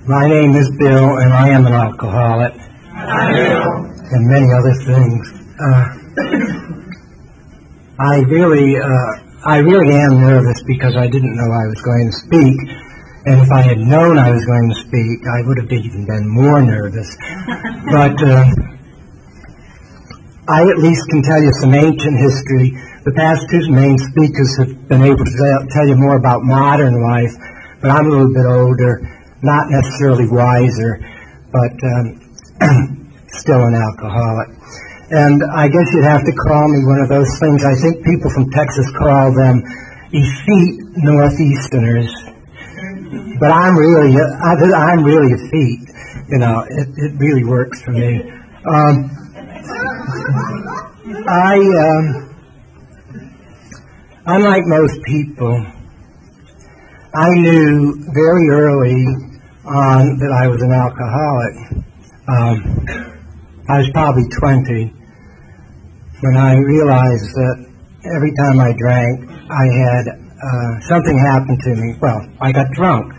My name is Bill, and I am an alcoholic. And many other things. I really am nervous because I didn't know I was going to speak. And if I had known I was going to speak, I would have even been more nervous. But I at least can tell you some ancient history. The past two main speakers have been able to tell you more about modern life, but I'm a little bit older, not necessarily wiser, but still an alcoholic. And I guess you'd have to call me one of those things. I think people from Texas call them effete Northeasterners. But I'm really effete. You know, it really works for me. Unlike most people, I knew very early on that I was an alcoholic. I was probably 20 when I realized that every time I drank, I had something happen to me. Well, I got drunk.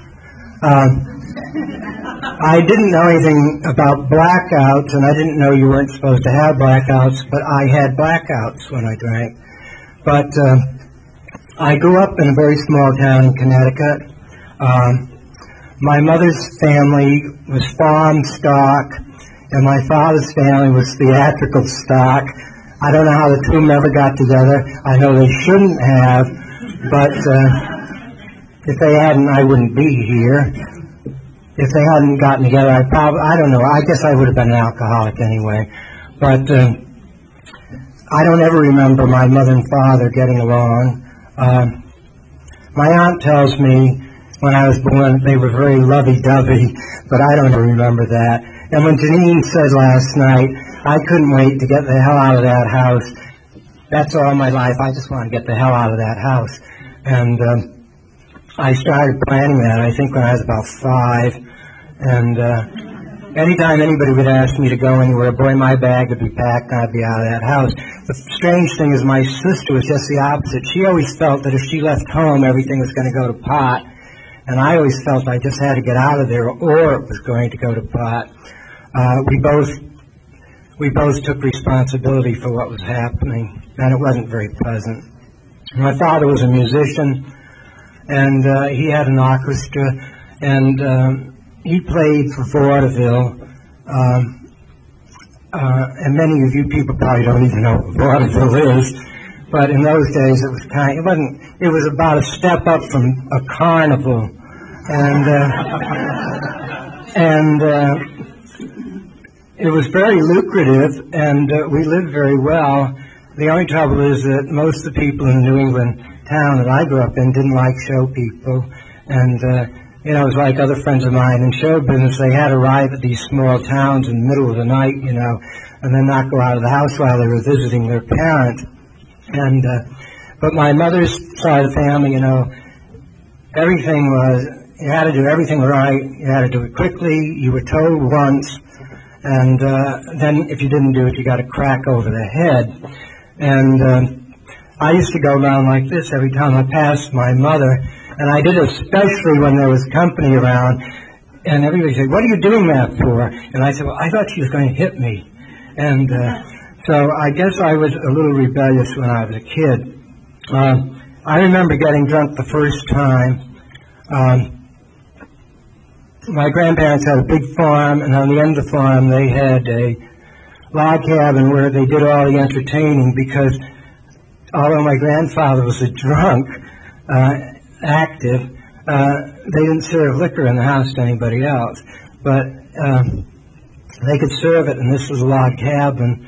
I didn't know anything about blackouts, and I didn't know you weren't supposed to have blackouts, but I had blackouts when I drank. But I grew up in a very small town in Connecticut. My mother's family was farm stock, and my father's family was theatrical stock. I don't know how the two never got together. I know they shouldn't have, but if they hadn't, I wouldn't be here. If they hadn't gotten together, I don't know. I guess I would have been an alcoholic anyway. But I don't ever remember my mother and father getting along. My aunt tells me when I was born they were very lovey-dovey, but I don't remember that. And when Janine said last night, I couldn't wait to get the hell out of that house. That's all my life. I just want to get the hell out of that house. And I started planning that, I think, when I was about 5. And anytime anybody would ask me to go anywhere, boy, my bag would be packed and I'd be out of that house. The strange thing is my sister was just the opposite. She always felt that if she left home, everything was going to go to pot. And I always felt I just had to get out of there or it was going to go to pot. We both took responsibility for what was happening, and it wasn't very pleasant. My father was a musician, and he had an orchestra, and he played for vaudeville. And many of you people probably don't even know what vaudeville is, but in those days it was about a step up from a carnival, and it was very lucrative, and we lived very well. The only trouble is that most of the people in the New England town that I grew up in didn't like show people, and it was like other friends of mine in show business. They had to arrive at these small towns in the middle of the night, and then not go out of the house while they were visiting their parents. And but my mother's side of the family, everything was, you had to do everything right. You had to do it quickly. You were told once. And then if you didn't do it, you got a crack over the head. And I used to go around like this every time I passed my mother, and I did especially when there was company around, and everybody said, "What are you doing that for?" And I said, "Well, I thought she was going to hit me." And so I guess I was a little rebellious when I was a kid. I remember getting drunk the first time. My grandparents had a big farm, and on the end of the farm they had a log cabin where they did all the entertaining, because although my grandfather was a drunk, active, they didn't serve liquor in the house to anybody else. But they could serve it, and this was a log cabin.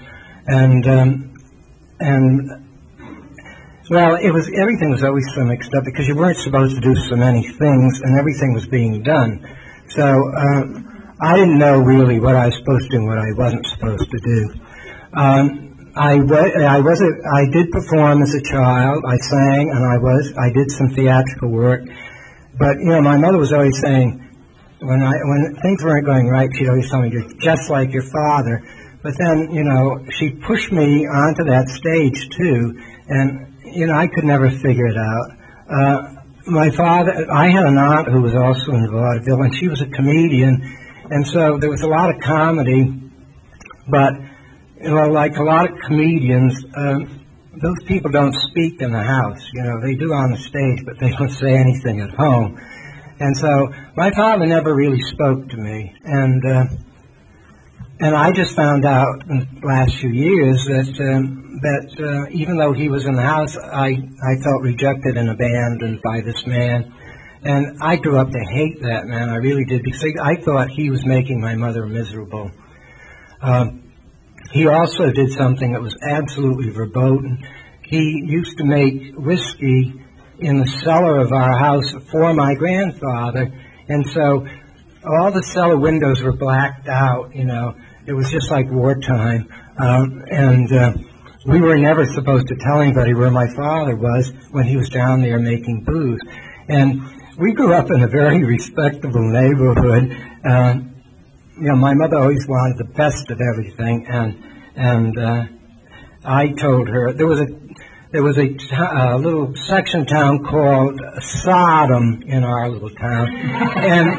Well, everything was always so mixed up because you weren't supposed to do so many things, and everything was being done. So I didn't know really what I was supposed to do and what I wasn't supposed to do. I did perform as a child. I sang, and I did some theatrical work. But my mother was always saying, when things weren't going right, she'd always tell me, "You're just like your father." But then, she pushed me onto that stage too, and I could never figure it out. my father, I had an aunt who was also in vaudeville, and she was a comedian, and so there was a lot of comedy, but, like a lot of comedians, those people don't speak in the house. They do on the stage, but they don't say anything at home. And so my father never really spoke to me, and I just found out in the last few years that even though he was in the house, I felt rejected and abandoned by this man. And I grew up to hate that man, I really did, because I thought he was making my mother miserable. He also did something that was absolutely verboten. He used to make whiskey in the cellar of our house for my grandfather, and so all the cellar windows were blacked out, It was just like wartime, and we were never supposed to tell anybody where my father was when he was down there making booze. And we grew up in a very respectable neighborhood. My mother always wanted the best of everything, and I told her there was a little section town called Sodom in our little town, and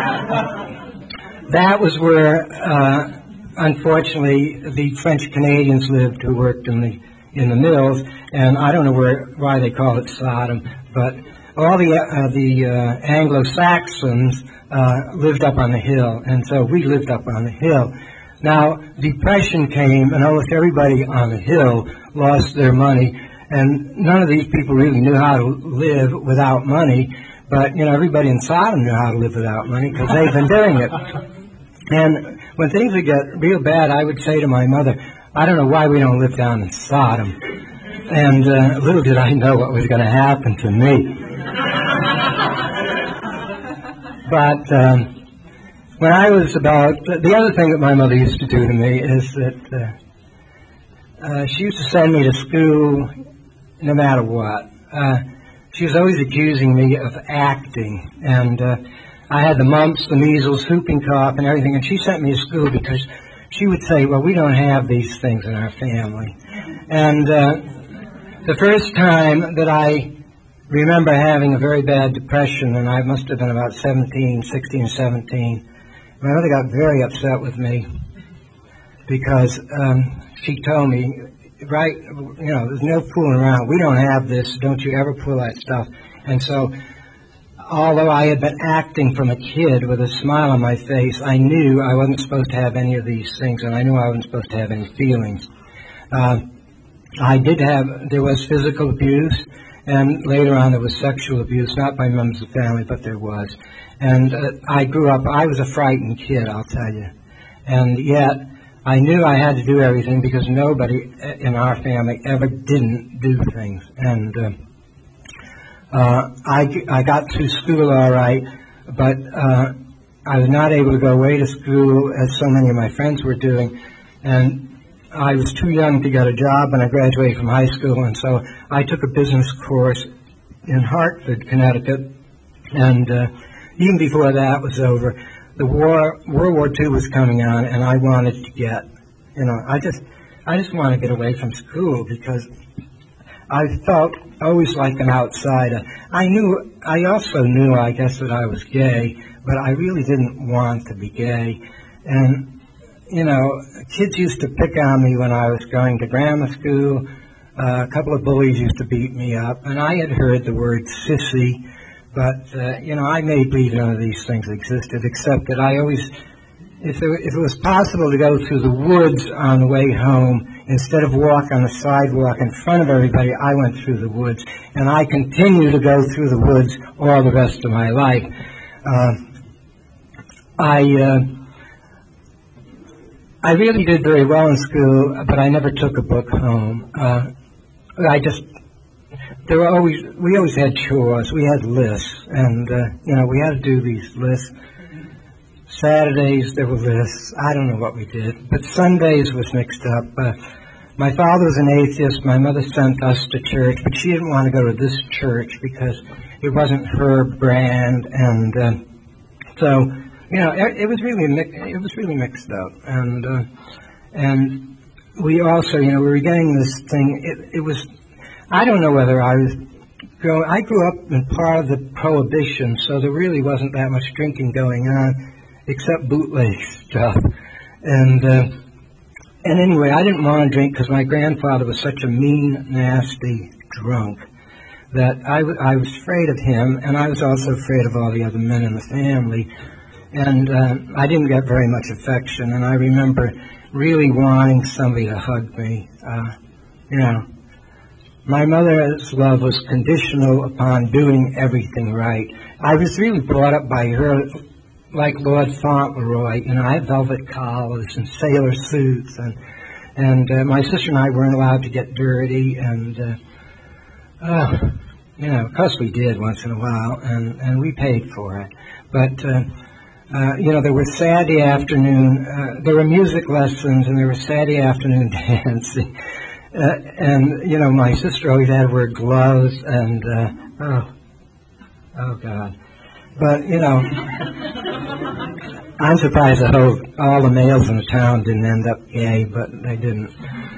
that was where, unfortunately, the French Canadians lived who worked in the mills, and I don't know why they call it Sodom, but all the Anglo-Saxons lived up on the hill, and so we lived up on the hill. Now, Depression came, and almost everybody on the hill lost their money, and none of these people really knew how to live without money, but, everybody in Sodom knew how to live without money because they've been doing it. And when things would get real bad, I would say to my mother, I don't know why we don't live down in Sodom. And little did I know what was going to happen to me. But when I was the other thing that my mother used to do to me is that she used to send me to school no matter what. She was always accusing me of acting, and I had the mumps, the measles, whooping cough, and everything, and she sent me to school because she would say, well, we don't have these things in our family. And the first time that I remember having a very bad depression, and I must have been about 16 or 17, my mother got very upset with me because she told me, right, there's no fooling around. We don't have this. Don't you ever pull that stuff. And so, although I had been acting from a kid with a smile on my face, I knew I wasn't supposed to have any of these things, and I knew I wasn't supposed to have any feelings. There was physical abuse, and later on there was sexual abuse, not by members of the family, but there was. And I grew up, I was a frightened kid, I'll tell you. And yet, I knew I had to do everything because nobody in our family ever didn't do things. And I got through school all right, but I was not able to go away to school as so many of my friends were doing. And I was too young to get a job when I graduated from high school, and so I took a business course in Hartford, Connecticut. And even before that was over, World War II was coming on, and I wanted to get, I just wanted to get away from school because I felt always like an outsider. I also knew, I guess, that I was gay, but I really didn't want to be gay. And, kids used to pick on me when I was going to grammar school. A couple of bullies used to beat me up, and I had heard the word sissy. But, I made believe none of these things existed, except that I always, if it was possible to go through the woods on the way home, instead of walk on the sidewalk in front of everybody, I went through the woods. And I continue to go through the woods all the rest of my life. I really did very well in school, but I never took a book home. We always had chores. We had lists, and, we had to do these lists. Saturdays, there were lists. I don't know what we did, but Sundays was mixed up. My father was an atheist. My mother sent us to church, but she didn't want to go to this church because it wasn't her brand, and so, it was really mixed up. And we also, we were getting this thing. It was. I don't know whether I was I grew up in part of the Prohibition, so there really wasn't that much drinking going on, except bootleg stuff. And anyway, I didn't want to drink because my grandfather was such a mean, nasty drunk that I was afraid of him, and I was also afraid of all the other men in the family. And I didn't get very much affection, and I remember really wanting somebody to hug me. My mother's love was conditional upon doing everything right. I was really brought up by her like Lord Fauntleroy. I had velvet collars and sailor suits, and my sister and I weren't allowed to get dirty, and of course we did once in a while, and we paid for it. But there were Saturday afternoon, there were music lessons, and there was Saturday afternoon dancing. And my sister always had to wear gloves, and, oh God. But, I'm surprised all the males in the town didn't end up gay, but they didn't.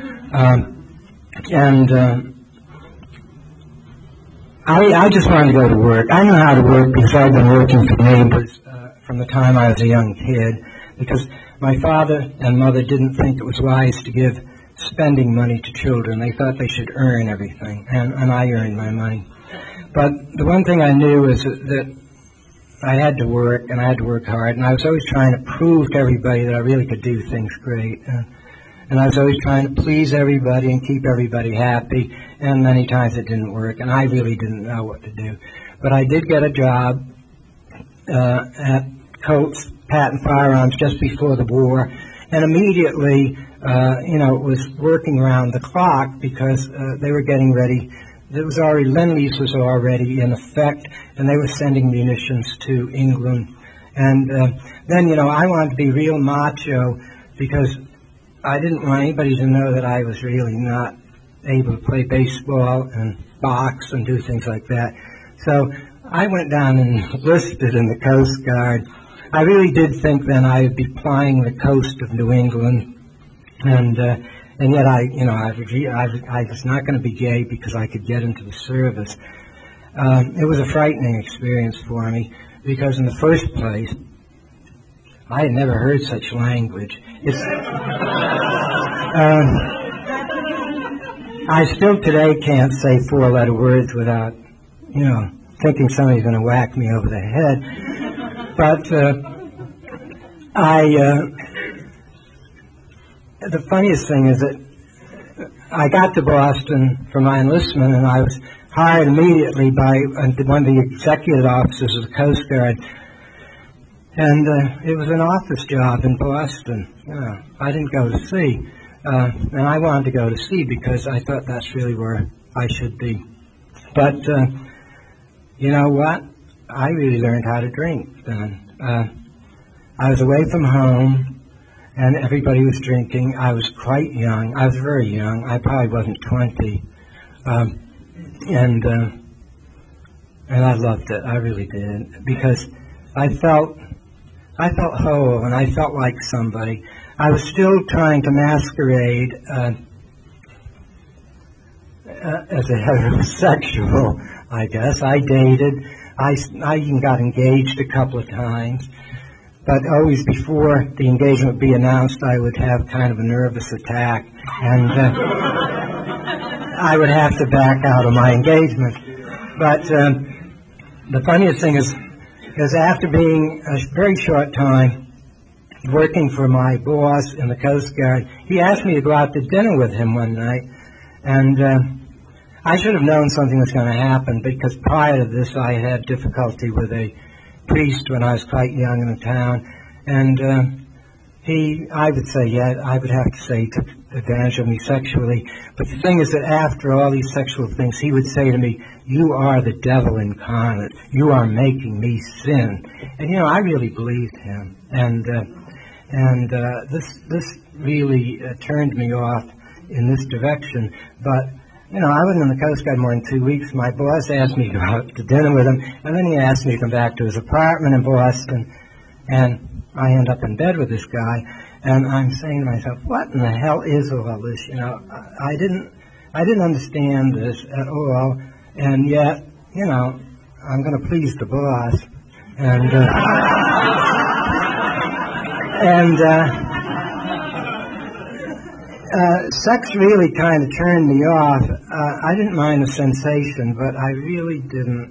I just wanted to go to work. I know how to work because I've been working for neighbors from the time I was a young kid, because my father and mother didn't think it was wise to give spending money to children. They thought they should earn everything, and I earned my money. But the one thing I knew is that I had to work, and I had to work hard, and I was always trying to prove to everybody that I really could do things great. And I was always trying to please everybody and keep everybody happy, and many times it didn't work, and I really didn't know what to do. But I did get a job at Colt's Patent Firearms just before the war, and immediately, it was working around the clock because they were getting ready. Lend-Lease was already in effect, and they were sending munitions to England. And then, I wanted to be real macho because I didn't want anybody to know that I was really not able to play baseball and box and do things like that. So I went down and enlisted in the Coast Guard. I really did think then I would be plying the coast of New England, and yet I was not going to be gay because I could get into the service. It was a frightening experience for me because in the first place, I had never heard such language. I still today can't say four-letter words without, thinking somebody's going to whack me over the head. But the funniest thing is that I got to Boston for my enlistment, and I was hired immediately by one of the executive officers of the Coast Guard. And it was an office job in Boston. I didn't go to sea. And I wanted to go to sea because I thought that's really where I should be. But you know what? I really learned how to drink then. I was away from home, and everybody was drinking. I was quite young. I was very young. I probably wasn't 20. And I loved it. I really did. Because I felt whole, and I felt like somebody. I was still trying to masquerade as a heterosexual, I guess. I dated. I even got engaged a couple of times. But always before the engagement would be announced, I would have kind of a nervous attack, and I would have to back out of my engagement. But the funniest thing is after being a very short time working for my boss in the Coast Guard, he asked me to go out to dinner with him one night, and I should have known something was going to happen because prior to this I had difficulty with a priest when I was quite young in the town, and I would have to say he took advantage of me sexually. But the thing is that after all these sexual things, he would say to me, "You are the devil incarnate. You are making me sin." And I really believed him, and this really turned me off in this direction. But I wasn't in the Coast Guard more than 2 weeks. My boss asked me to go out to dinner with him, and then he asked me to come back to his apartment in Boston, and I end up in bed with this guy, and I'm saying to myself, what in the hell is all this? I didn't understand this at all, and yet I'm going to please the boss. And sex really kind of turned me off. I didn't mind the sensation, but I really didn't.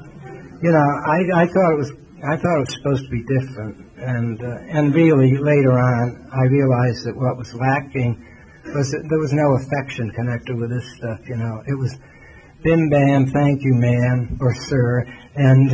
I thought it was supposed to be different, and really later on, I realized that what was lacking was that there was no affection connected with this stuff. It was bim bam, thank you, ma'am or sir, and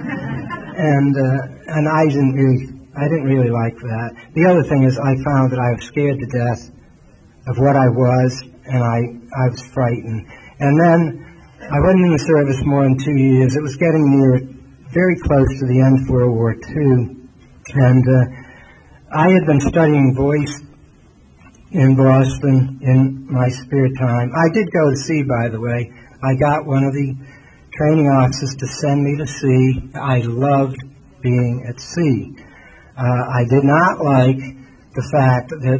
I didn't really like that. The other thing is, I found that I was scared to death of what I was, and I was frightened. And then I wasn't in the service more than 2 years. It was getting very close to the end of World War II, and I had been studying voice in Boston in my spare time. I did go to sea, by the way. I got one of the training officers to send me to sea. I loved being at sea. I did not like the fact that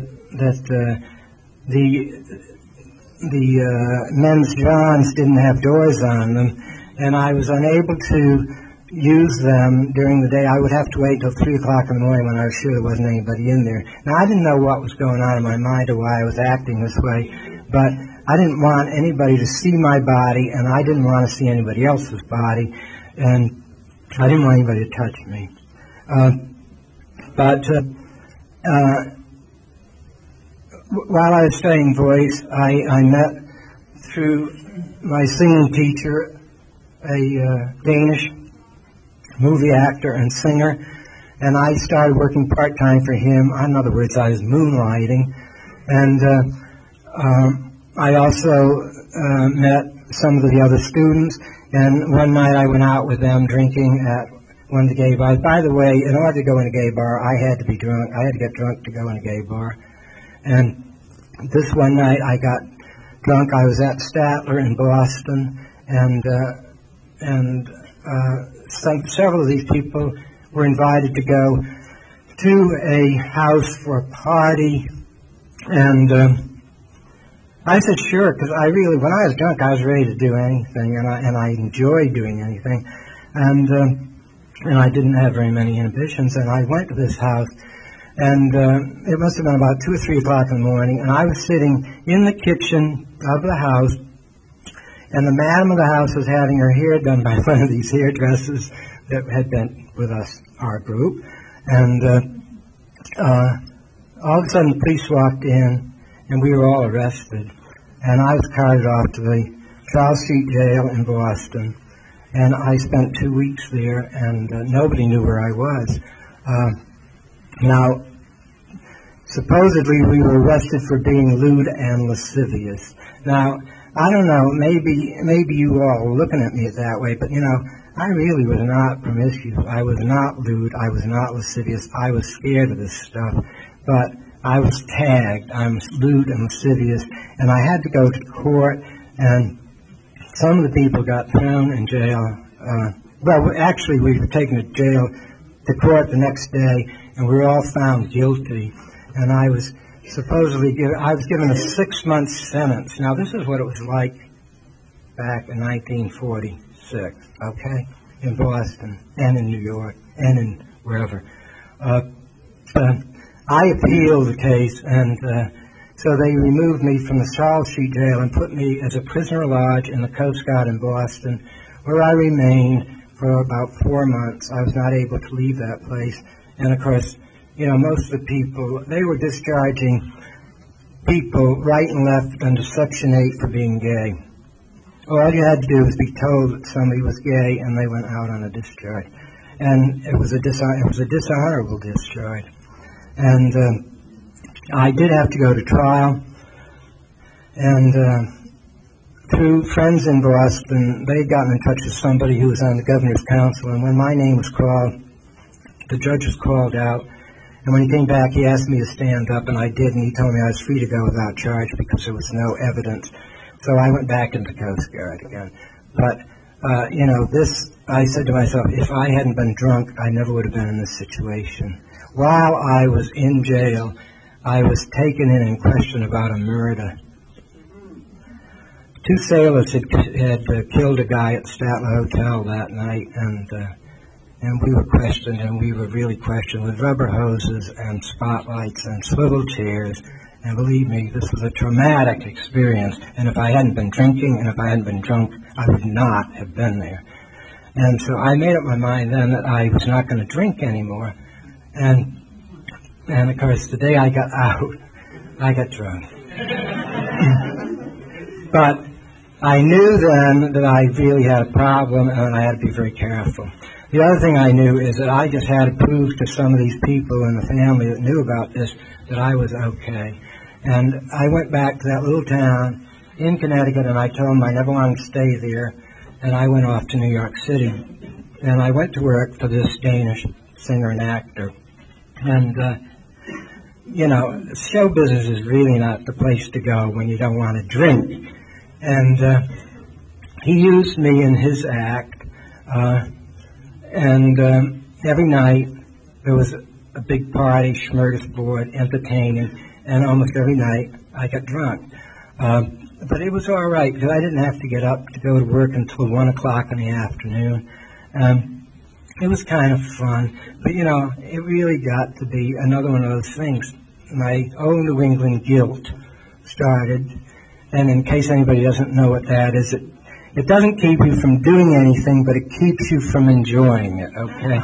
the men's johns didn't have doors on them, and I was unable to use them during the day. I would have to wait till 3 o'clock in the morning when I was sure there wasn't anybody in there. Now, I didn't know what was going on in my mind or why I was acting this way, but I didn't want anybody to see my body, and I didn't want to see anybody else's body, and I didn't want anybody to touch me. While I was studying voice, I met, through my singing teacher, a Danish movie actor and singer, and I started working part-time for him. In other words, I was moonlighting. And I also met some of the other students, and one night I went out with them drinking at one of the gay bars. By the way, in order to go in a gay bar, I had to be drunk. I had to get drunk to go in a gay bar. And this one night I got drunk. I was at Statler in Boston, and several of these people were invited to go to a house for a party, and I said sure, because when I was drunk, I was ready to do anything, and I enjoyed doing anything, and I didn't have very many inhibitions, and I went to this house, and it must have been about 2 or 3 o'clock in the morning, and I was sitting in the kitchen of the house, and the madam of the house was having her hair done by one of these hairdressers that had been with us, our group. And all of a sudden the police walked in, and we were all arrested. And I was carted off to the Charles Street Jail in Boston. And I spent 2 weeks there, and nobody knew where I was. Now, supposedly we were arrested for being lewd and lascivious. Now, I don't know, maybe you all were looking at me that way, but I really was not promiscuous. I was not lewd. I was not lascivious. I was scared of this stuff, but I was tagged. I was lewd and lascivious, and I had to go to court, and some of the people got thrown in jail. Actually, we were taken to court the next day, and we were all found guilty, and I was given a 6-month sentence. Now, this is what it was like back in 1946, okay, in Boston and in New York and in wherever. I appealed the case, and so they removed me from the Charles Street Jail and put me as a prisoner lodge in the Coast Guard in Boston, where I remained for about 4 months. I was not able to leave that place, and of course, most of the people, they were discharging people right and left under Section 8 for being gay. All you had to do was be told that somebody was gay, and they went out on a discharge. And it was a dishonorable discharge. And I did have to go to trial. And through friends in Boston, they had gotten in touch with somebody who was on the governor's council. And when my name was called, the judge was called out. And when he came back, he asked me to stand up, and I did, and he told me I was free to go without charge because there was no evidence. So I went back into the Coast Guard again. But, I said to myself, if I hadn't been drunk, I never would have been in this situation. While I was in jail, I was taken in and questioned about a murder. two sailors had killed a guy at Statler Hotel that night, and we were questioned, and we were really questioned with rubber hoses and spotlights and swivel chairs. And believe me, this was a traumatic experience. And if I hadn't been drinking and if I hadn't been drunk, I would not have been there. And so I made up my mind then that I was not going to drink anymore. And of course, the day I got out, I got drunk. But I knew then that I really had a problem and I had to be very careful. The other thing I knew is that I just had to prove to some of these people in the family that knew about this that I was okay. And I went back to that little town in Connecticut, and I told them I never wanted to stay there, and I went off to New York City. And I went to work for this Danish singer and actor. And, show business is really not the place to go when you don't want to drink. And he used me in his act, and every night there was a big party, smorgasbord, entertaining, and almost every night I got drunk. But it was all right because I didn't have to get up to go to work until 1 o'clock in the afternoon. It was kind of fun, but it really got to be another one of those things. My old New England guilt started, and in case anybody doesn't know what that is, it doesn't keep you from doing anything, but it keeps you from enjoying it, okay?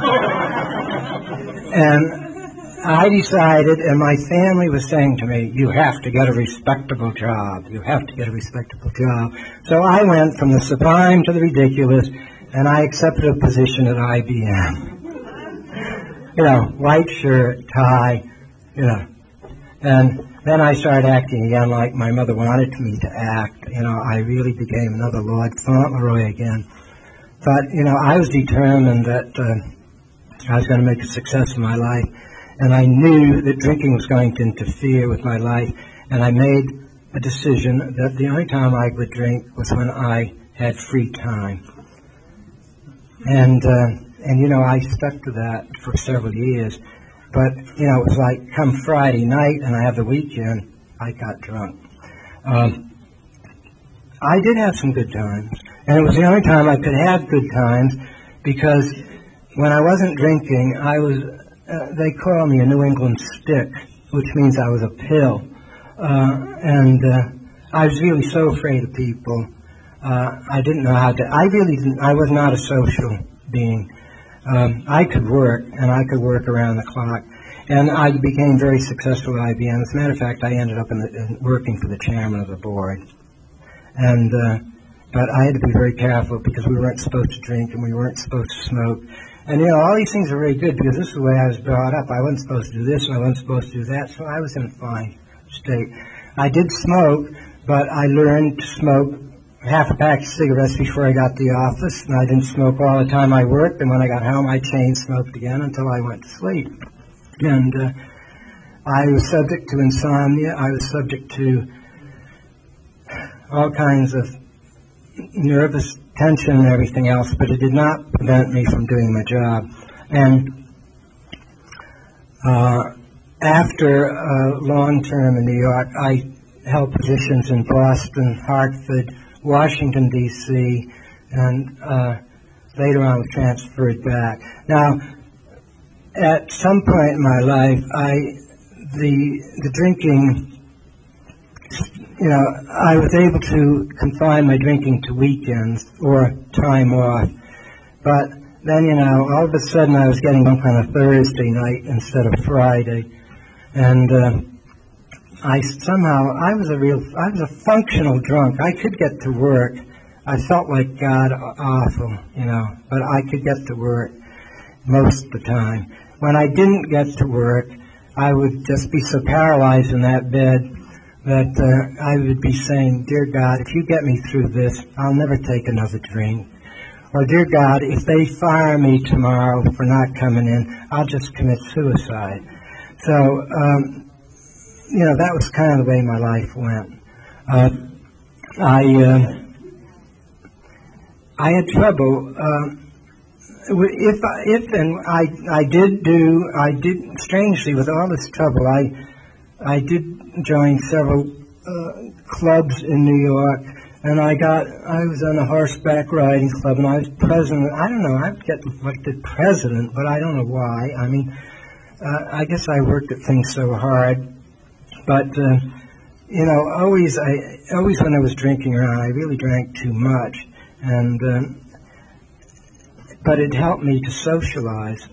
And I decided, and my family was saying to me, you have to get a respectable job. You have to get a respectable job. So I went from the sublime to the ridiculous, and I accepted a position at IBM. White shirt, tie, And then I started acting again like my mother wanted me to act. I really became another Lord Fauntleroy again. But, I was determined that I was going to make a success of my life. And I knew that drinking was going to interfere with my life. And I made a decision that the only time I would drink was when I had free time. And I stuck to that for several years. But, it was like come Friday night and I have the weekend, I got drunk. I did have some good times. And it was the only time I could have good times because when I wasn't drinking, they call me a New England stick, which means I was a pill. I was really so afraid of people. I didn't know how to, I was not a social being. I could work, and I could work around the clock. And I became very successful at IBM. As a matter of fact, I ended up working for the chairman of the board. But I had to be very careful because we weren't supposed to drink and we weren't supposed to smoke. And, all these things are very good because this is the way I was brought up. I wasn't supposed to do this and I wasn't supposed to do that, so I was in a fine state. I did smoke, but I learned to smoke half a pack of cigarettes before I got to the office, and I didn't smoke all the time I worked, and when I got home, I chain smoked again until I went to sleep. And I was subject to insomnia. I was subject to all kinds of nervous tension and everything else, but it did not prevent me from doing my job. And after a long term in New York, I held positions in Boston, Hartford, Washington, D.C., and later on was transferred back. Now, at some point in my life, the drinking, I was able to confine my drinking to weekends or time off. But then, all of a sudden I was getting drunk on a Thursday night instead of Friday. And I was a functional drunk. I could get to work. I felt like God awful, but I could get to work most of the time. When I didn't get to work, I would just be so paralyzed in that bed that I would be saying, dear God, if you get me through this, I'll never take another drink. Or, dear God, if they fire me tomorrow for not coming in, I'll just commit suicide. So, that was kind of the way my life went. I had trouble. I did, strangely, with all this trouble, I did join several clubs in New York And I was on a horseback riding club, and I was president. I don't know, I'd get elected president, but I don't know why. I mean, I guess I worked at things so hard. But, always when I was drinking around, I really drank too much. And, but it helped me to socialize.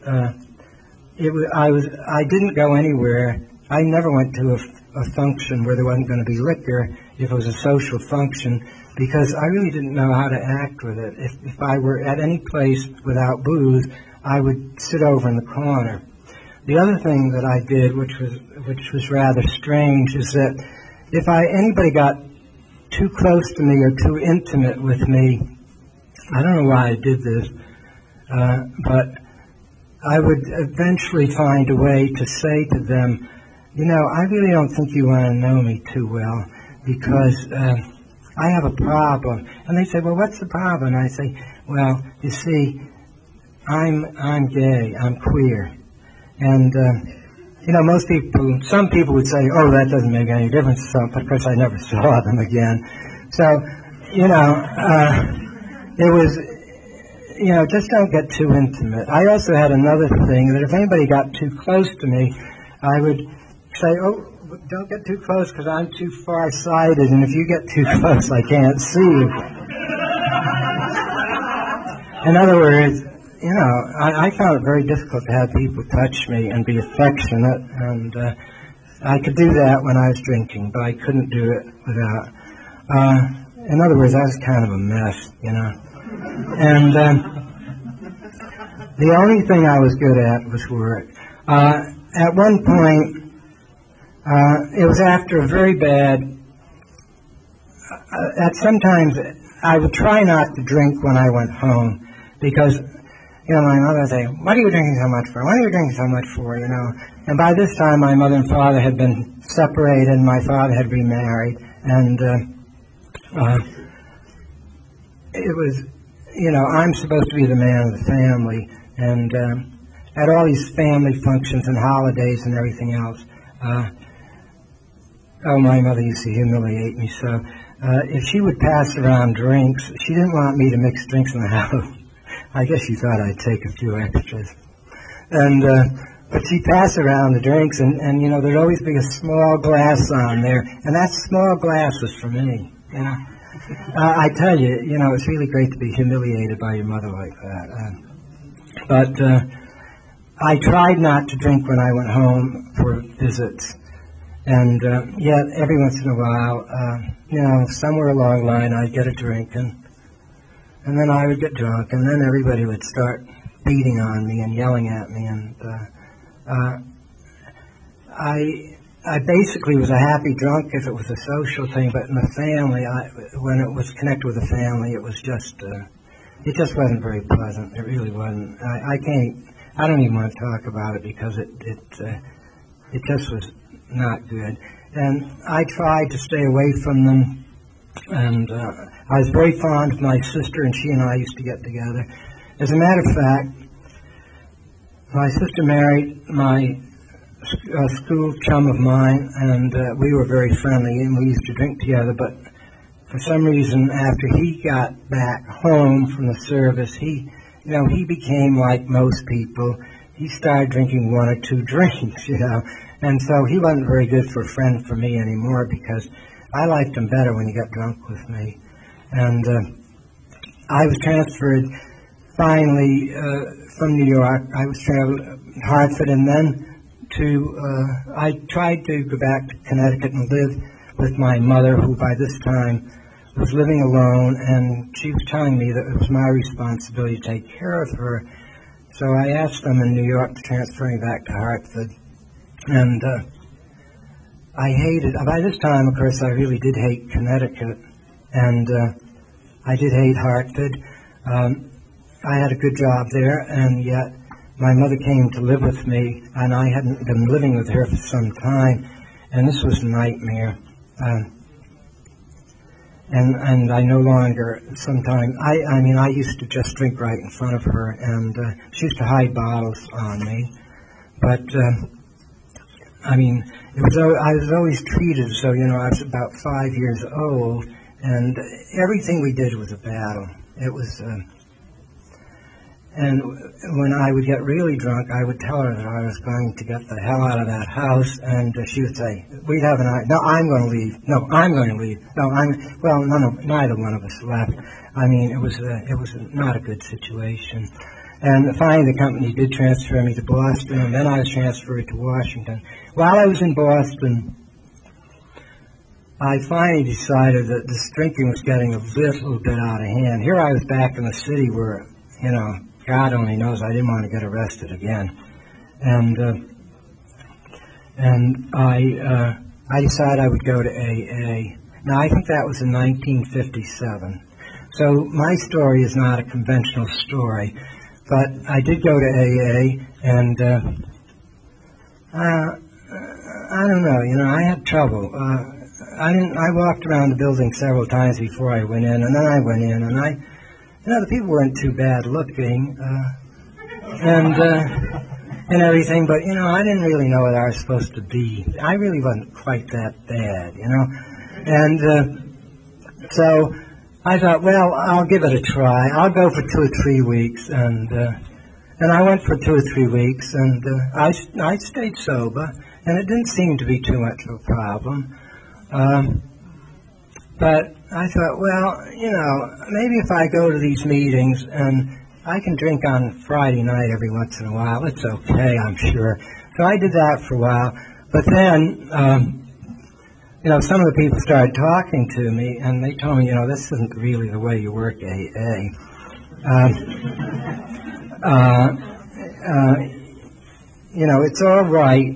I didn't go anywhere. I never went to a function where there wasn't going to be liquor if it was a social function, because I really didn't know how to act with it. If I were at any place without booze, I would sit over in the corner. The other thing that I did, which was rather strange, is that if anybody got too close to me or too intimate with me, I don't know why I did this, but I would eventually find a way to say to them, I really don't think you want to know me too well, because I have a problem. And they say, well, what's the problem? And I say, well, you see, I'm gay, I'm queer. And, some people would say, oh, that doesn't make any difference. So, of course, I never saw them again. So, it was, just don't get too intimate. I also had another thing, that if anybody got too close to me, I would say, oh, don't get too close because I'm too far-sighted, and if you get too close, I can't see you. In other words, I found it very difficult to have people touch me and be affectionate, and I could do that when I was drinking, but I couldn't do it without. In other words, I was kind of a mess, And the only thing I was good at was work. At one point, it was after a very bad. Sometimes I would try not to drink when I went home because, my mother would say, "What are you drinking so much for? What are you drinking so much for?" And by this time, my mother and father had been separated, and my father had remarried, and it was, I'm supposed to be the man of the family, and at all these family functions and holidays and everything else. My mother used to humiliate me so. If she would pass around drinks, she didn't want me to mix drinks in the house. I guess she thought I'd take a few extras. And but she'd pass around the drinks, and there'd always be a small glass on there, and that small glass was for me. I tell you, it's really great to be humiliated by your mother like that. But I tried not to drink when I went home for visits. And yet, every once in a while, somewhere along the line, I'd get a drink, and then I would get drunk, and then everybody would start beating on me and yelling at me, and I basically was a happy drunk if it was a social thing, but in the family, when it was connected with the family, it was just, it just wasn't very pleasant. It really wasn't. I don't even want to talk about it because it just was not good. And I tried to stay away from them, and I was very fond of my sister, and she and I used to get together. As a matter of fact, my sister married my school chum of mine, and we were very friendly, and we used to drink together, but for some reason, after he got back home from the service, he became like most people. He started drinking one or two drinks, and so he wasn't very good for a friend for me anymore because I liked him better when he got drunk with me. And I was transferred finally from New York. I was traveled to Hartford, and then I tried to go back to Connecticut and live with my mother, who by this time was living alone, and she was telling me that it was my responsibility to take care of her. So I asked them in New York to transfer me back to Hartford. And I hated, by this time, of course, I really did hate Connecticut, and I did hate Hartford. I had a good job there, and yet my mother came to live with me, and I hadn't been living with her for some time, and this was a nightmare. And I no longer, sometimes, I used to just drink right in front of her, and she used to hide bottles on me. But, I was always treated so, I was about 5 years old, and everything we did was a battle. It was, and when I would get really drunk, I would tell her that I was going to get the hell out of that house, and she would say, we'd have no, I'm going to leave. No, I'm going to leave. No, neither one of us left. I mean, it was not a good situation. And finally, the company did transfer me to Boston, and then I was transferred to Washington. While I was in Boston, I finally decided that this drinking was getting a little bit out of hand. Here I was back in the city where, God only knows I didn't want to get arrested again. And I decided I would go to AA. Now, I think that was in 1957. So my story is not a conventional story. But I did go to AA, and I don't know, I had trouble. I walked around the building several times before I went in, and then I went in, and the people weren't too bad looking, and everything, but, I didn't really know what I was supposed to be. I really wasn't quite that bad, and so I thought, well, I'll give it a try. I'll go for 2 or 3 weeks, and I went for 2 or 3 weeks, and I stayed sober, and it didn't seem to be too much of a problem. But I thought, well, maybe if I go to these meetings and I can drink on Friday night every once in a while, it's okay, I'm sure. So I did that for a while, but then some of the people started talking to me, and they told me, this isn't really the way you work AA. It's all right.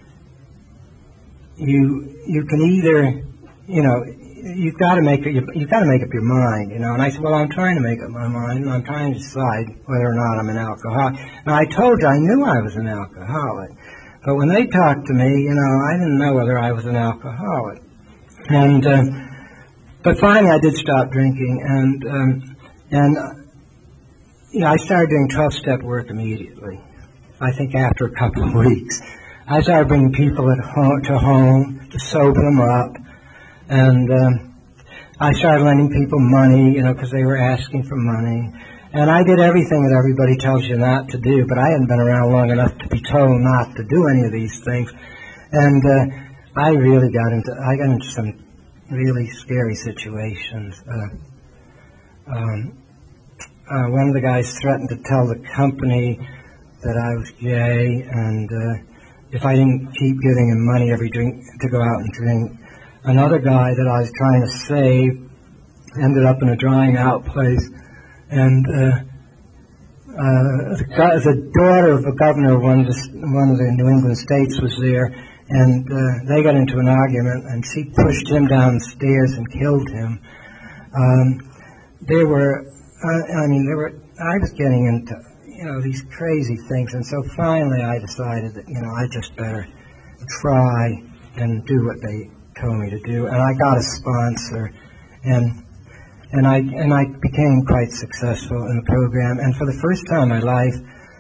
You can either, you've got to make up your mind, And I said, well, I'm trying to make up my mind, and I'm trying to decide whether or not I'm an alcoholic. Now, I told you I knew I was an alcoholic. But when they talked to me, I didn't know whether I was an alcoholic. And but finally, I did stop drinking, and I started doing 12-step work immediately. I think after a couple of weeks, I started bringing people to home to sober them up, and I started lending people money, because they were asking for money. And I did everything that everybody tells you not to do, but I hadn't been around long enough to be told not to do any of these things. And I got into some really scary situations. One of the guys threatened to tell the company that I was gay, and if I didn't keep giving him money every drink to go out and drink. Another guy that I was trying to save ended up in a drying out place. And the daughter of the governor of one of the New England states was there, and they got into an argument, and she pushed him down the stairs and killed him. I was getting into, these crazy things, and so finally I decided that, I just better try and do what they told me to do, and I got a sponsor, and I became quite successful in the program. And for the first time in my life,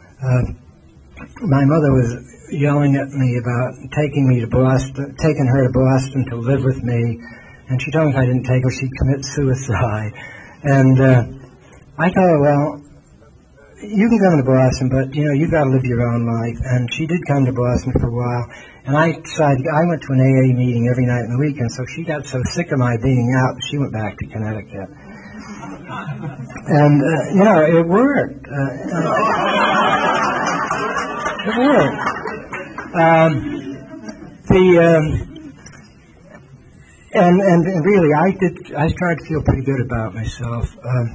my mother was yelling at me about taking her to Boston to live with me. And she told me if I didn't take her, she'd commit suicide. And I told her, well, you can come to Boston, but, you've got to live your own life. And she did come to Boston for a while. And I decided, I went to an AA meeting every night in the week, and so she got so sick of my being out, she went back to Connecticut. And, it worked. It worked. And really, I started to feel pretty good about myself.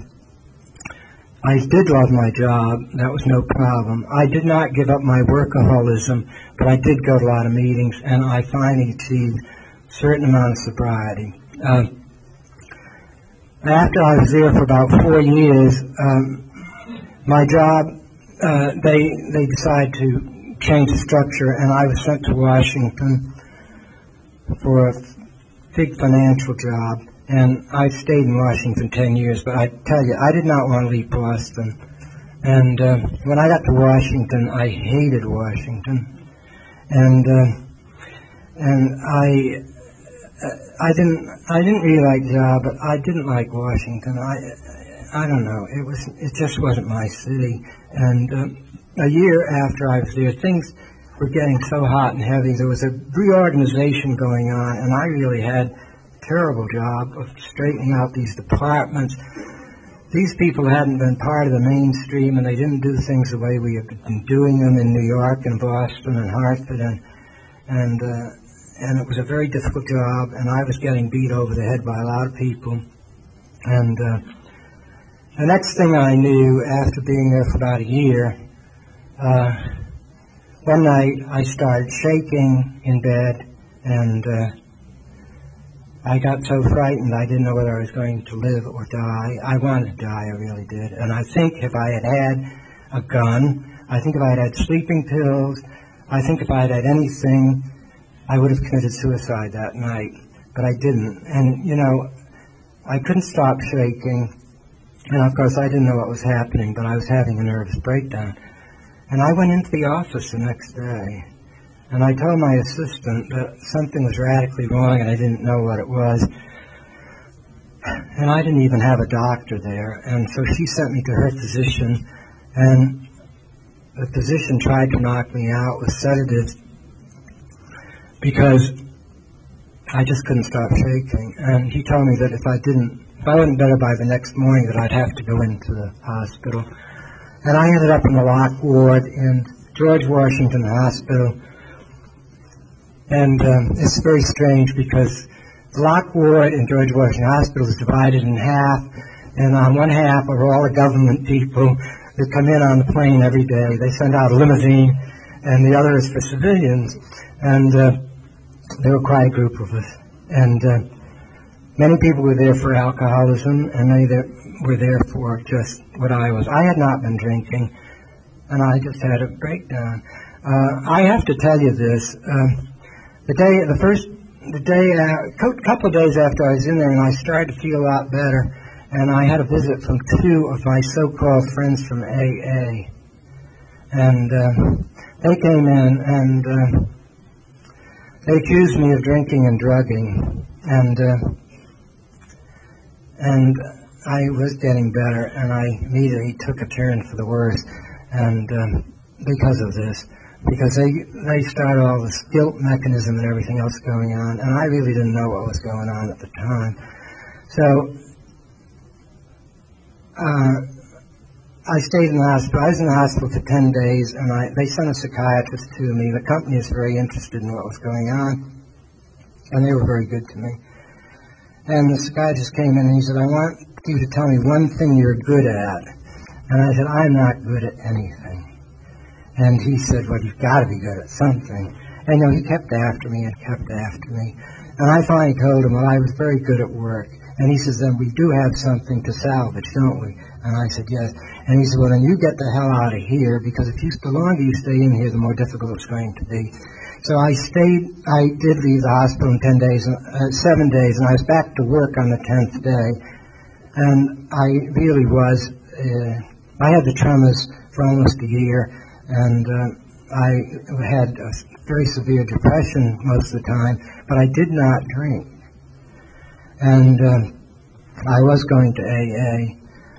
I did love my job. That was no problem. I did not give up my workaholism, but I did go to a lot of meetings, and I finally achieved a certain amount of sobriety. After I was there for about 4 years, my job, they decided to change the structure, and I was sent to Washington for a big financial job. And I stayed in Washington 10 years, but I tell you, I did not want to leave Boston. And when I got to Washington, I hated Washington. And I didn't really like the job, but I didn't like Washington. I don't know. It just wasn't my city. And a year after I was there, things were getting so hot and heavy. There was a reorganization going on, and I really had a terrible job of straightening out these departments. These people hadn't been part of the mainstream, and they didn't do things the way we had been doing them in New York and Boston and Hartford, and it was a very difficult job, and I was getting beat over the head by a lot of people. And the next thing I knew, after being there for about a year, one night I started shaking in bed, and I got so frightened I didn't know whether I was going to live or die. I wanted to die, I really did. And I think if I had had a gun, I think if I had had sleeping pills, I think if I had had anything, I would have committed suicide that night. But I didn't. And, you know, I couldn't stop shaking. And, of course, I didn't know what was happening, but I was having a nervous breakdown. And I went into the office the next day, and I told my assistant that something was radically wrong, and I didn't know what it was. And I didn't even have a doctor there, and so she sent me to her physician, and the physician tried to knock me out with sedatives because I just couldn't stop shaking. And he told me that if I wasn't better by the next morning, that I'd have to go into the hospital. And I ended up in the lock ward in George Washington Hospital. And it's very strange because the lock ward in George Washington Hospital is divided in half, and on one half are all the government people that come in on the plane every day. They send out a limousine, and the other is for civilians. And there were quite a group of us. And many people were there for alcoholism, and many that were there for just what I was. I had not been drinking, and I just had a breakdown. I have to tell you this. A couple of days after I was in there, and I started to feel a lot better, and I had a visit from two of my so-called friends from AA. And they came in, and they accused me of drinking and drugging, and I was getting better, and I immediately took a turn for the worse, and because of this, because they started all this guilt mechanism and everything else going on, and I really didn't know what was going on at the time. So I stayed in the hospital. I was in the hospital for 10 days, and they sent a psychiatrist to me. The company was very interested in what was going on, and they were very good to me. And the psychiatrist came in and he said, I want you to tell me one thing you're good at. And I said, I'm not good at anything. And he said, well, you've got to be good at something. And, you know, he kept after me and kept after me. And I finally told him, well, I was very good at work. And he says, then we do have something to salvage, don't we? And I said, yes. And he said, well, then you get the hell out of here, because the longer you stay in here, the more difficult it's going to be. So I did leave the hospital in 7 days, and I was back to work on the 10th day. And I really was, I had the tremors for almost a year, and I had a very severe depression most of the time, but I did not drink. And I was going to AA,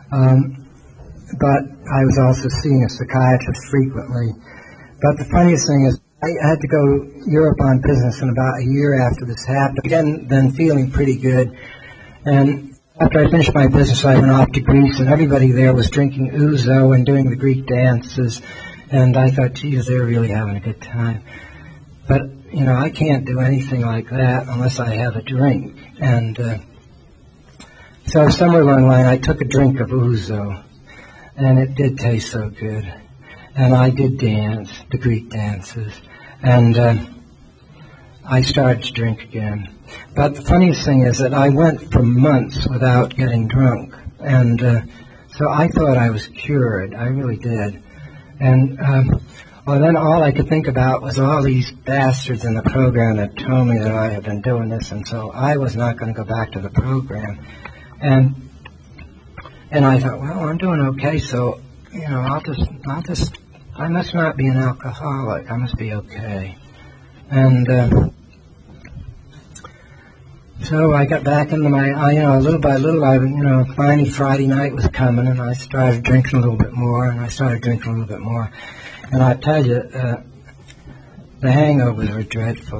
but I was also seeing a psychiatrist frequently. But the funniest thing is, I had to go Europe on business, and about a year after this happened, again, then feeling pretty good. And after I finished my business, I went off to Greece, and everybody there was drinking ouzo and doing the Greek dances. And I thought, geez, they're really having a good time. But, you know, I can't do anything like that unless I have a drink. And so somewhere along the line, I took a drink of ouzo, and it did taste so good. And I did dance, the Greek dances, and I started to drink again. But the funniest thing is that I went for months without getting drunk, and so I thought I was cured. I really did. And well, then all I could think about was all these bastards in the program that told me that I had been doing this, and so I was not going to go back to the program. And I thought, well, I'm doing okay, so, you know, I must not be an alcoholic. I must be okay. And So I got back into little by little, finally Friday night was coming, and I started drinking a little bit more, and I started drinking a little bit more. And I tell you, the hangovers were dreadful.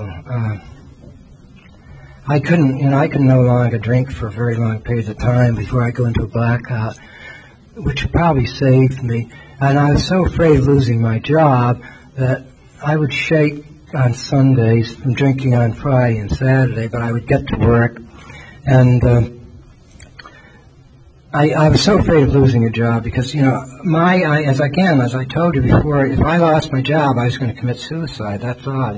I couldn't no longer drink for very long periods of time before I go into a blackout, which probably saved me. And I was so afraid of losing my job that I would shake on Sundays from drinking on Friday and Saturday, but I would get to work, and I was so afraid of losing a job because, as I told you before, if I lost my job, I was going to commit suicide. That's all,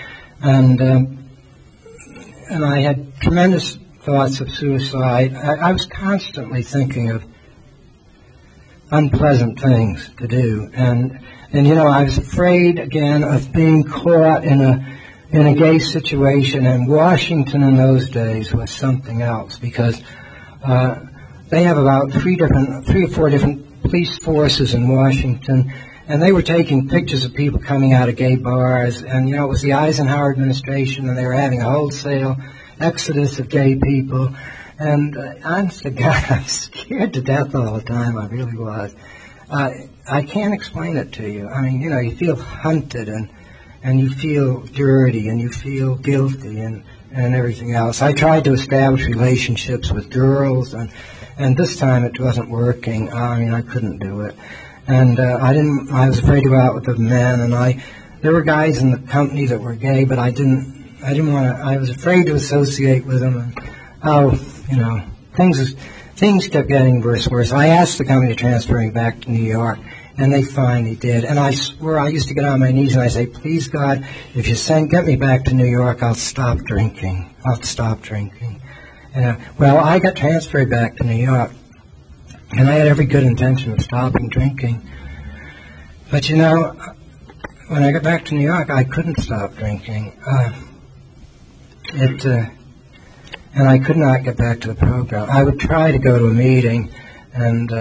and I had tremendous thoughts of suicide. I was constantly thinking of unpleasant things to do, and I was afraid again of being caught in a gay situation. And Washington in those days was something else because they have about three or four different police forces in Washington, and they were taking pictures of people coming out of gay bars. And it was the Eisenhower administration, and they were having a wholesale exodus of gay people. And honest to God, I'm scared to death all the time. I really was. I can't explain it to you. I mean, you feel hunted, and you feel dirty, and you feel guilty, and everything else. I tried to establish relationships with girls, and this time it wasn't working. I couldn't do it. And I was afraid to go out with the men, and there were guys in the company that were gay, but I didn't want to, I was afraid to associate with them, and things kept getting worse and worse. I asked the company to transfer me back to New York, and they finally did. And I swear, I used to get on my knees and I say, please God, if you get me back to New York, I'll stop drinking. Well, I got transferred back to New York, and I had every good intention of stopping drinking. But when I got back to New York, I couldn't stop drinking. And I could not get back to the program. I would try to go to a meeting, and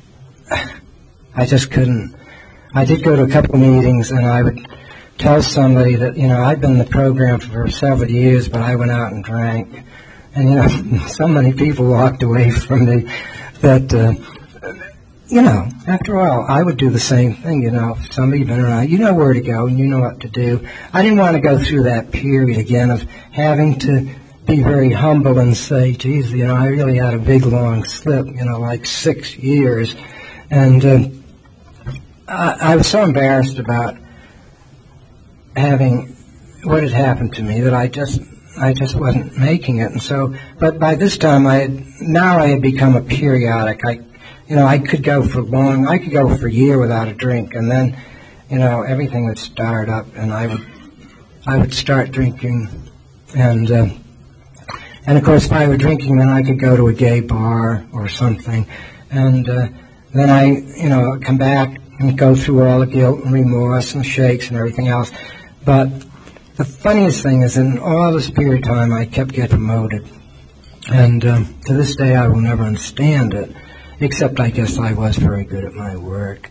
I just couldn't. I did go to a couple of meetings, and I would tell somebody that, I'd been in the program for several years, but I went out and drank. And, so many people walked away from me that, after all, I would do the same thing, if somebody had been around, you know where to go, and you know what to do. I didn't want to go through that period again of having to be very humble and say, geez, I really had a big long slip, like 6 years. And I was so embarrassed about having what had happened to me that I just wasn't making it. And so, but by this time I had become a periodic. I could go for a year without a drink, and then, everything would start up, and I would start drinking, and of course, if I were drinking, then I could go to a gay bar or something. And then I, come back and go through all the guilt and remorse and shakes and everything else. But the funniest thing is, in all this period of time, I kept getting promoted. And to this day, I will never understand it, except I guess I was very good at my work.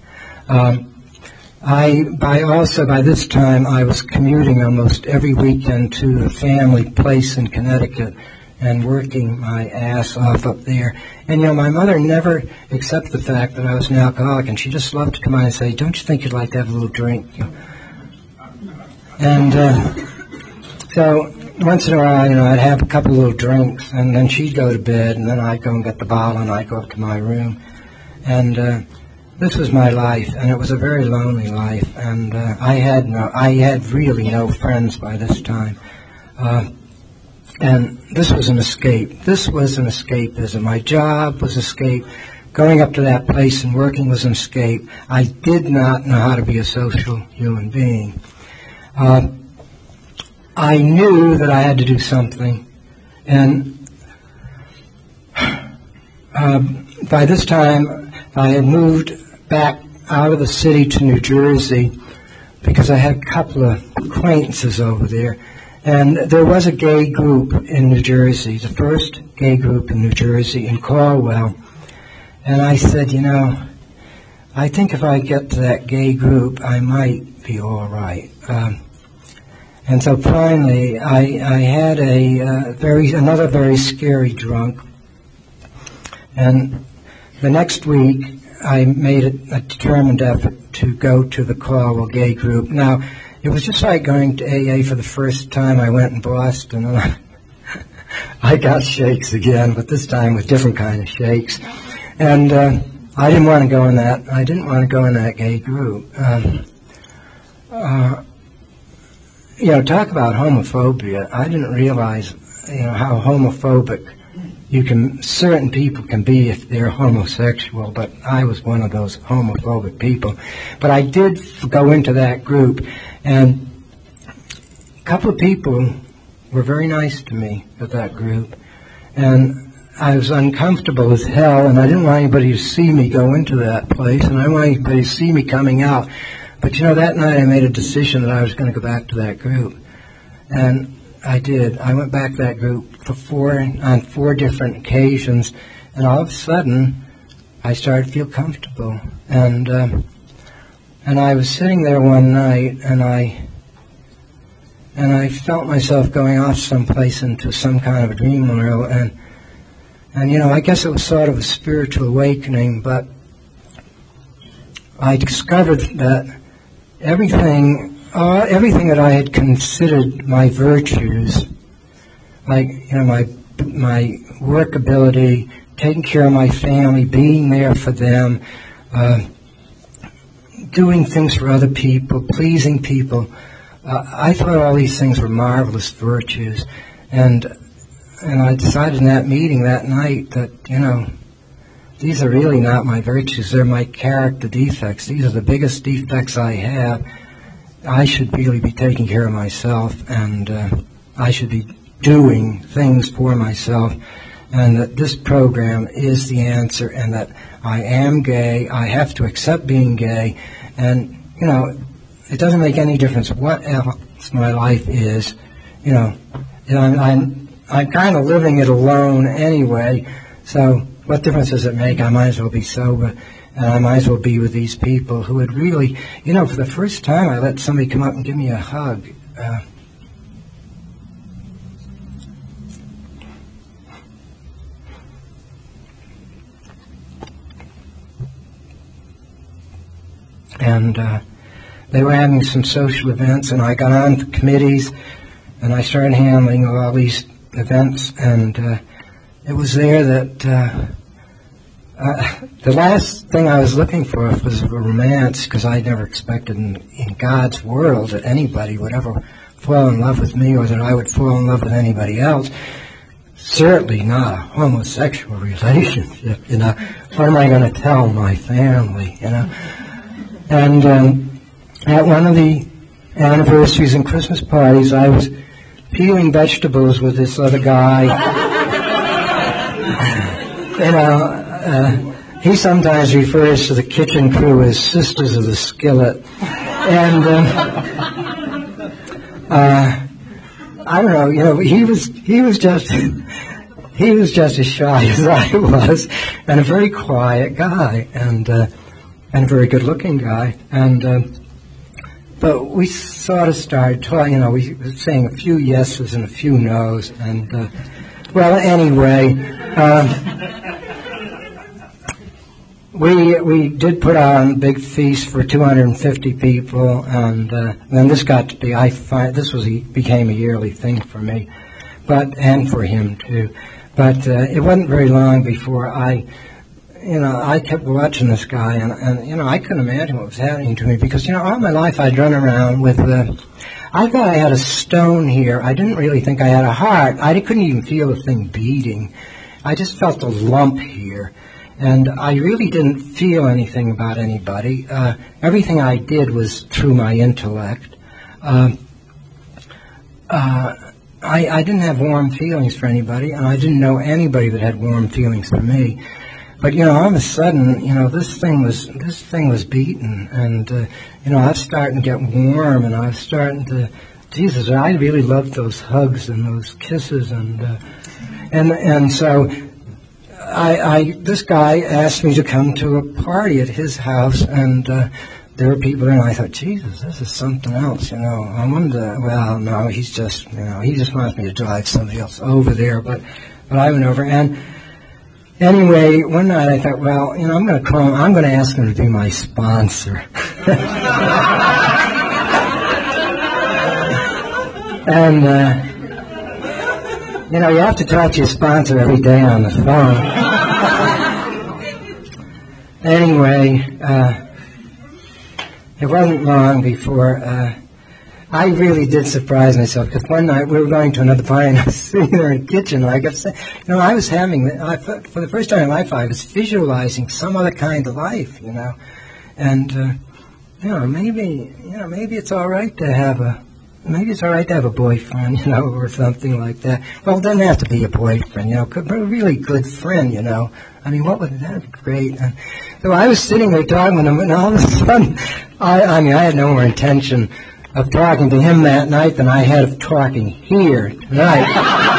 By this time, I was commuting almost every weekend to a family place in Connecticut and working my ass off up there. And, my mother never accepted the fact that I was an alcoholic, and she just loved to come by and say, don't you think you'd like to have a little drink? And so once in a while, I'd have a couple of little drinks, and then she'd go to bed, and then I'd go and get the bottle, and I'd go up to my room. And this was my life, and it was a very lonely life, and I had really no friends by this time. And this was an escape. This was an escapism. My job was escape. Going up to that place and working was an escape. I did not know how to be a social human being. I knew that I had to do something. And by this time, I had moved back out of the city to New Jersey because I had a couple of acquaintances over there. And there was a gay group in New Jersey, the first gay group in New Jersey, in Caldwell. And I said, I think if I get to that gay group, I might be all right. And so finally, I had another very scary drunk. And the next week, I made a determined effort to go to the Caldwell Gay Group. Now, it was just like going to AA for the first time I went in Boston. And I got shakes again, but this time with different kind of shakes. And I didn't want to go in that. I didn't want to go in that gay group. Talk about homophobia. I didn't realize, how homophobic certain people can be if they're homosexual, but I was one of those homophobic people. But I did go into that group, and a couple of people were very nice to me at that group, and I was uncomfortable as hell, and I didn't want anybody to see me go into that place, and I didn't want anybody to see me coming out. But, that night I made a decision that I was going to go back to that group. And I did. I went back to that group on four different occasions, and all of a sudden I started to feel comfortable. And I was sitting there one night, and I felt myself going off someplace into some kind of a dream world, and I guess it was sort of a spiritual awakening, but I discovered that everything that I had considered my virtues, like, my work ability, taking care of my family, being there for them, doing things for other people, pleasing people, I thought all these things were marvelous virtues, and I decided in that meeting that night that, these are really not my virtues. They're my character defects. These are the biggest defects I have. I should really be taking care of myself, and I should be doing things for myself, and that this program is the answer, and that I am gay. I have to accept being gay, and, it doesn't make any difference what else my life is. I'm kind of living it alone anyway, so what difference does it make? I might as well be sober, and I might as well be with these people who would really, for the first time I let somebody come up and give me a hug. And they were having some social events, and I got on the committees, and I started handling all these events, and it was there that the last thing I was looking for was a romance, because I never expected in God's world that anybody would ever fall in love with me, or that I would fall in love with anybody else. Certainly not a homosexual relationship, What am I going to tell my family, And at one of the anniversaries and Christmas parties, I was peeling vegetables with this other guy. He sometimes refers to the kitchen crew as Sisters of the Skillet. And I don't know, he was just as shy as I was, and a very quiet guy, and a very good-looking guy, but we sort of started talking. We were saying a few yeses and a few nos, and anyway, we did put on a big feast for 250 people, and then this got to be became a yearly thing for me, and for him too. But it wasn't very long before I kept watching this guy, and I couldn't imagine what was happening to me, because, all my life I'd run around with, I thought I had a stone here. I didn't really think I had a heart. I couldn't even feel the thing beating. I just felt a lump here, and I really didn't feel anything about anybody. Everything I did was through my intellect. I didn't have warm feelings for anybody, and I didn't know anybody that had warm feelings for me. But, all of a sudden, this thing was beaten, and, I was starting to get warm, and I was starting to, Jesus, I really loved those hugs and those kisses, and so this guy asked me to come to a party at his house, and there were people there, and I thought, Jesus, this is something else, you know. I wonder, well, no, he's just, you know, he just wants me to drive somebody else over there, but I went over, and anyway, one night I thought, well, you know, I'm going to call him, I'm going to ask him to be my sponsor. And, you know, you have to talk to your sponsor every day on the phone. Anyway, it wasn't long before I really did surprise myself, because one night we were going to another party and I was sitting there in the kitchen and I kept saying, you know, I was having, for the first time in life, I was visualizing some other kind of life, you know, and, you know, maybe it's all right to have a boyfriend, you know, or something like that. Well, it doesn't have to be a boyfriend, you know, but a really good friend, you know. I mean, what would that be great? And so I was sitting there talking with him, and all of a sudden, I had no more intention of talking to him that night than I had of talking here tonight.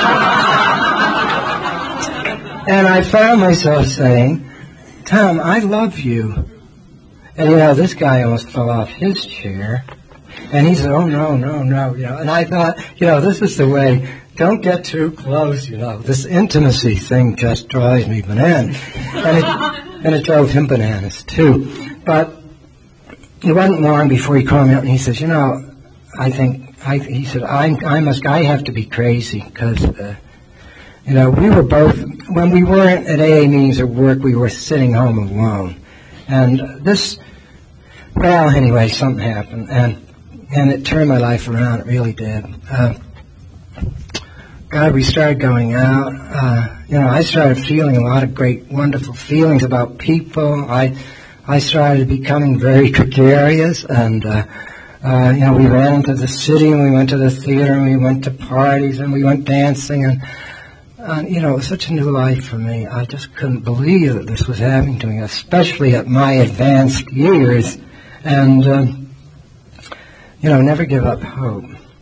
And I found myself saying, Tom, I love you. And, you know, this guy almost fell off his chair. And he said, oh, no, you know. And I thought, you know, this is the way. Don't get too close, you know. This intimacy thing just drives me bananas. And it drove him bananas, too. But it wasn't long before he called me up and he says, you know, I have to be crazy because, you know, we were both, when we weren't at AA meetings or work, we were sitting home alone. And well, anyway, something happened. And it turned my life around. It really did. God, we started going out. You know, I started feeling a lot of great, wonderful feelings about people. I started becoming very gregarious, and you know, we ran into the city, and we went to the theater, and we went to parties, and we went dancing, and you know, it was such a new life for me. I just couldn't believe that this was happening to me, especially at my advanced years. And you know, never give up hope.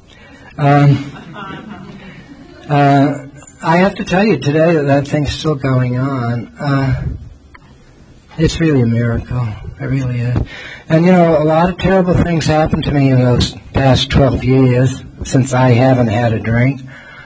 I have to tell you today that thing's still going on. It's really a miracle. It really is. And, you know, a lot of terrible things happened to me in those past 12 years since I haven't had a drink.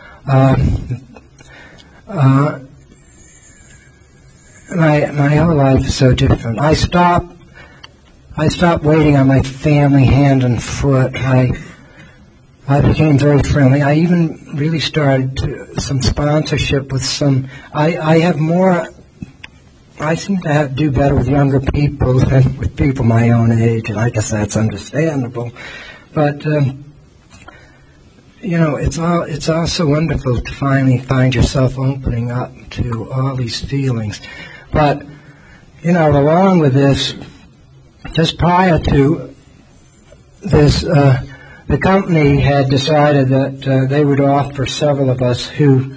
My whole life is so different. I stopped waiting on my family hand and foot. I became very friendly. I even really started some sponsorship with some. I seem to do better with younger people than with people my own age, and I guess that's understandable. But you know, it's also wonderful to finally find yourself opening up to all these feelings. But you know, along with this, just prior to this, the company had decided that they would offer several of us who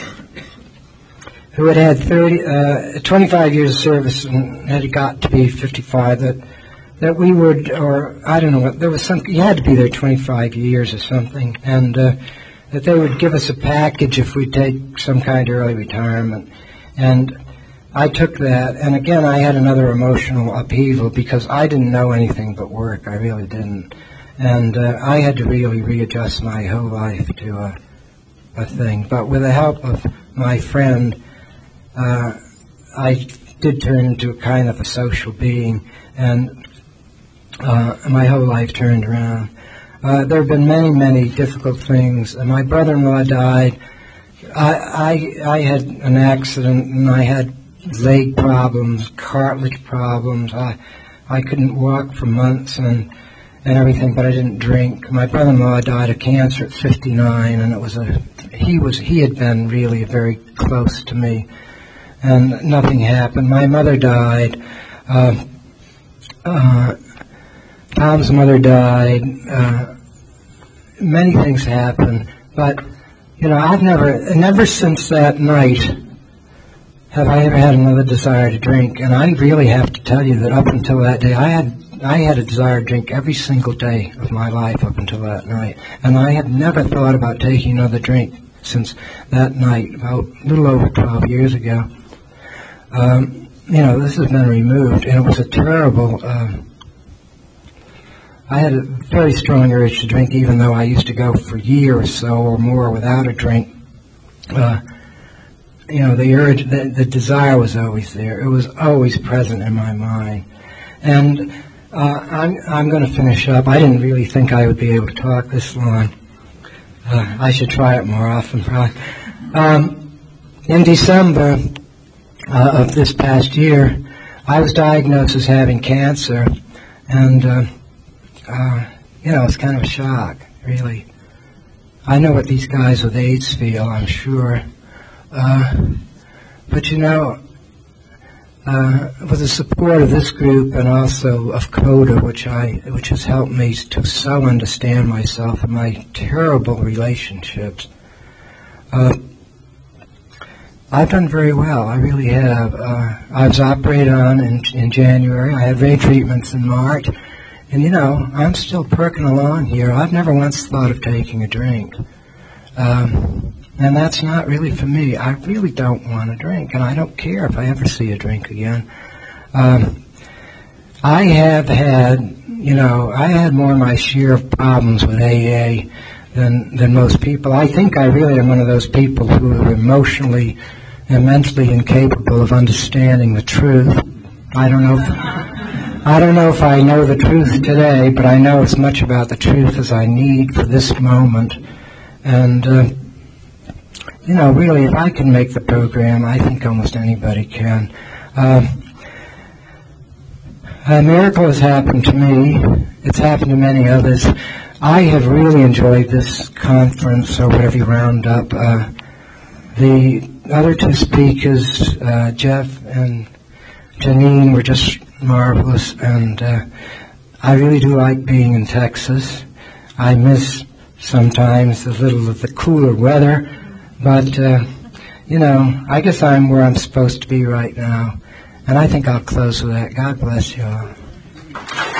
had 25 years of service and had got to be 55, that we would, or I don't know what, there was some, you had to be there 25 years or something, and that they would give us a package if we take some kind of early retirement. And I took that, and again, I had another emotional upheaval because I didn't know anything but work. I really didn't. And I had to really readjust my whole life to a thing. But with the help of my friend, I did turn into a kind of a social being, and my whole life turned around. There have been many, many difficult things. My brother-in-law died. I had an accident, and I had leg problems, cartilage problems. I couldn't walk for months and everything, but I didn't drink. My brother-in-law died of cancer at 59, and he had been really very close to me, and nothing happened. My mother died. Tom's mother died. Many things happened, but you know, I've never since that night have I ever had another desire to drink. And I really have to tell you that up until that day, I had a desire to drink every single day of my life up until that night. And I had never thought about taking another drink since that night, about a little over 12 years ago. You know, this has been removed, and it was a terrible I had a very strong urge to drink, even though I used to go for a year or so or more without a drink. The urge, the desire was always there. It was always present in my mind. And I'm going to finish up. I didn't really think I would be able to talk this long. I should try it more often, probably. In December of this past year, I was diagnosed as having cancer, and it's kind of a shock, really. I know what these guys with AIDS feel, I'm sure. But with the support of this group and also of CODA, which has helped me to so understand myself and my terrible relationships, I've done very well. I really have. I was operated on in January. I had retreatments in March. And, I'm still perking along here. I've never once thought of taking a drink. And that's not really for me. I really don't want to drink, and I don't care if I ever see a drink again. I have had, I had more of my share of problems with AA than most people. I think I really am one of those people who are emotionally and mentally incapable of understanding the truth. I don't know if I know the truth today, but I know as much about the truth as I need for this moment. And, really, if I can make the program, I think almost anybody can. A miracle has happened to me. It's happened to many others. I have really enjoyed this conference, or whatever you round up. The other two speakers, Jeff and Janine, were just marvelous, and I really do like being in Texas. I miss sometimes a little of the cooler weather, but, I guess I'm where I'm supposed to be right now, and I think I'll close with that. God bless you all.